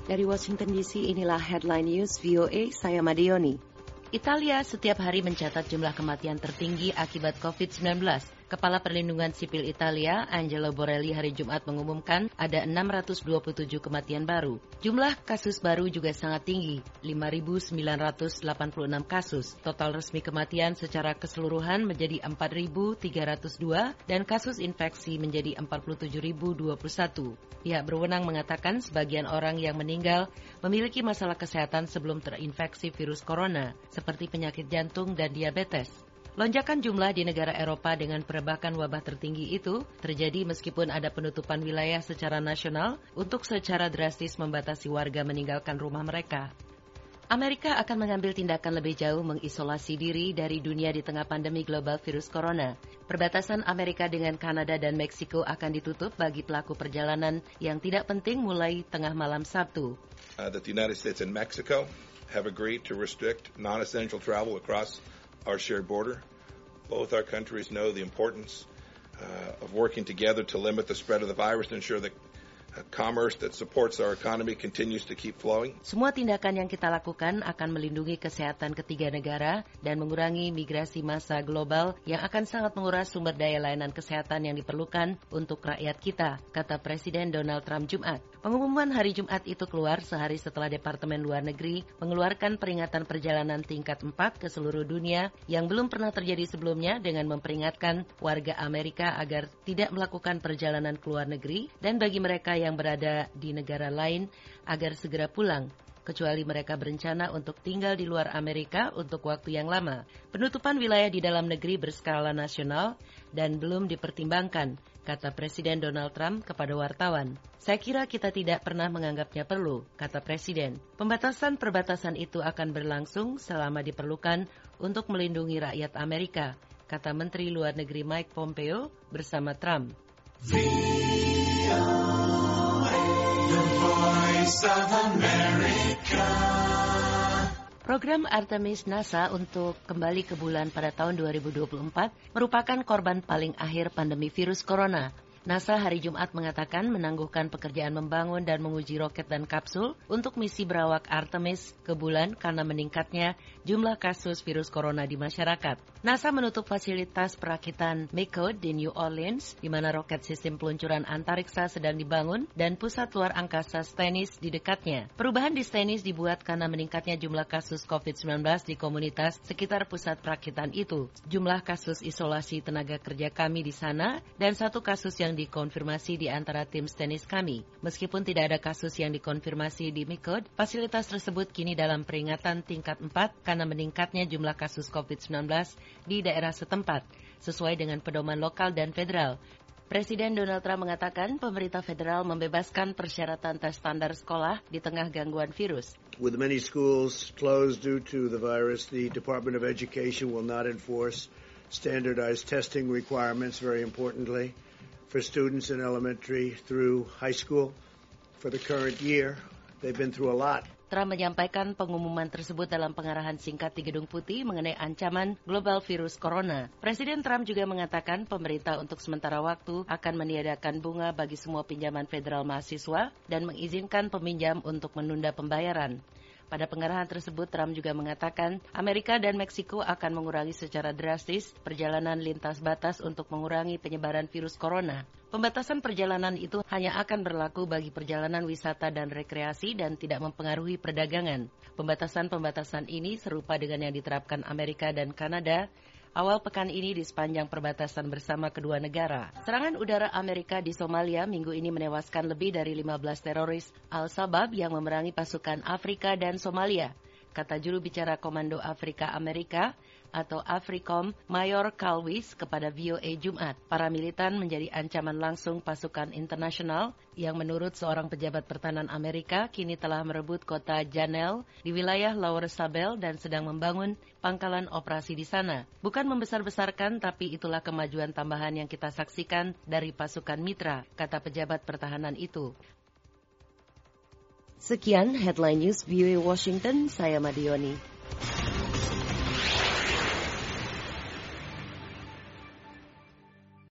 Dari Washington DC, inilah Headline News VOA, saya Madioni. Italia setiap hari mencatat jumlah kematian tertinggi akibat COVID-19. Kepala Perlindungan Sipil Italia, Angelo Borelli, hari Jumat mengumumkan ada 627 kematian baru. Jumlah kasus baru juga sangat tinggi, 5.986 kasus. Total resmi kematian secara keseluruhan menjadi 4.302 dan kasus infeksi menjadi 47.021. Pihak berwenang mengatakan sebagian orang yang meninggal memiliki masalah kesehatan sebelum terinfeksi virus corona, seperti penyakit jantung dan diabetes. Lonjakan jumlah di negara Eropa dengan perebakan wabah tertinggi itu terjadi meskipun ada penutupan wilayah secara nasional untuk secara drastis membatasi warga meninggalkan rumah mereka. Amerika akan mengambil tindakan lebih jauh mengisolasi diri dari dunia di tengah pandemi global virus corona. Perbatasan Amerika dengan Kanada dan Meksiko akan ditutup bagi pelaku perjalanan yang tidak penting mulai tengah malam Sabtu. That the United States and Mexico have agreed to restrict non-essential travel across our shared border. Both our countries know the importance of working together to limit the spread of the virus and ensure that commerce that supports our economy continues to keep flowing. Semua tindakan yang kita lakukan akan melindungi kesehatan ketiga negara dan mengurangi migrasi massa global yang akan sangat menguras sumber daya layanan kesehatan yang diperlukan untuk rakyat kita, kata Presiden Donald Trump Jumat. Pengumuman hari Jumat itu keluar sehari setelah Departemen Luar Negeri mengeluarkan peringatan perjalanan tingkat 4 ke seluruh dunia yang belum pernah terjadi sebelumnya dengan memperingatkan warga Amerika agar tidak melakukan perjalanan ke luar negeri dan bagi mereka yang berada di negara lain agar segera pulang, kecuali mereka berencana untuk tinggal di luar Amerika untuk waktu yang lama. Penutupan wilayah di dalam negeri berskala nasional dan belum dipertimbangkan, kata Presiden Donald Trump kepada wartawan. Saya kira kita tidak pernah menganggapnya perlu, kata Presiden. Pembatasan perbatasan itu akan berlangsung selama diperlukan untuk melindungi rakyat Amerika, kata Menteri Luar Negeri Mike Pompeo bersama Trump. Program Artemis NASA untuk kembali ke bulan pada tahun 2024 merupakan korban paling akhir pandemi virus corona. NASA hari Jumat mengatakan menangguhkan pekerjaan membangun dan menguji roket dan kapsul untuk misi berawak Artemis ke bulan karena meningkatnya jumlah kasus virus corona di masyarakat. NASA menutup fasilitas perakitan MECO di New Orleans, di mana roket sistem peluncuran antariksa sedang dibangun, dan pusat luar angkasa Stennis di dekatnya. Perubahan di Stennis dibuat karena meningkatnya jumlah kasus COVID-19 di komunitas sekitar pusat perakitan itu. Jumlah kasus isolasi tenaga kerja kami di sana dan satu kasus yang dikonfirmasi di antara tim Stennis kami. Meskipun tidak ada kasus yang dikonfirmasi di MECO, fasilitas tersebut kini dalam peringatan tingkat 4 karena meningkatnya jumlah kasus COVID-19 di daerah setempat, sesuai dengan pedoman lokal dan federal. Presiden Donald Trump mengatakan pemerintah federal membebaskan persyaratan tes standar sekolah di tengah gangguan virus. With many schools closed due to the virus, the Department of Education will not enforce standardized testing requirements, very importantly, for students in elementary through high school. For the current year, they've been through a lot. Trump menyampaikan pengumuman tersebut dalam pengarahan singkat di Gedung Putih mengenai ancaman global virus corona. Presiden Trump juga mengatakan pemerintah untuk sementara waktu akan meniadakan bunga bagi semua pinjaman federal mahasiswa dan mengizinkan peminjam untuk menunda pembayaran. Pada pengarahan tersebut, Trump juga mengatakan Amerika dan Meksiko akan mengurangi secara drastis perjalanan lintas batas untuk mengurangi penyebaran virus corona. Pembatasan perjalanan itu hanya akan berlaku bagi perjalanan wisata dan rekreasi dan tidak mempengaruhi perdagangan. Pembatasan-pembatasan ini serupa dengan yang diterapkan Amerika dan Kanada awal pekan ini di sepanjang perbatasan bersama kedua negara. Serangan udara Amerika di Somalia minggu ini menewaskan lebih dari 15 teroris Al-Shabaab yang memerangi pasukan Afrika dan Somalia, kata juru bicara Komando Afrika Amerika atau AFRICOM Mayor Kalwis kepada VOA Jumat. Para militan menjadi ancaman langsung pasukan internasional yang menurut seorang pejabat pertahanan Amerika kini telah merebut kota Janel di wilayah Lower Shabelle dan sedang membangun pangkalan operasi di sana. Bukan membesar-besarkan, tapi itulah kemajuan tambahan yang kita saksikan dari pasukan mitra, kata pejabat pertahanan itu. Sekian Headline News VOA Washington, saya Madioni.